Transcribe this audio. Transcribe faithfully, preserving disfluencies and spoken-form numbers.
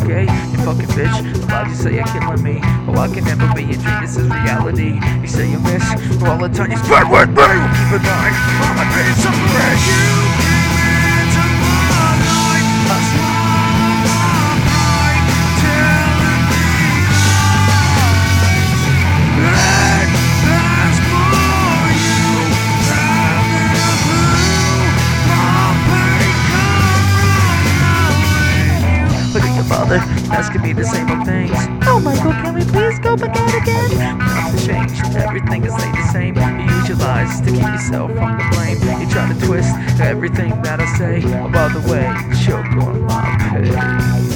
okay? You fucking bitch, why'd you say you're killing me? Oh, I can never be a dream, this is reality. You say you miss all the time you spent with me. Keep in mind, I'm a piece of bread. You came into my life, I swung my pride, telling me lies. And that's for you, having a clue. My pain come from knowing you. Look at your father, asking me the same old things. Oh Michael, can we please go back out again? Nothing changed, everything is stayed the same. You use your lies to keep yourself from the blame. You try to twist everything that I say. Oh, by the way, choke on my pain.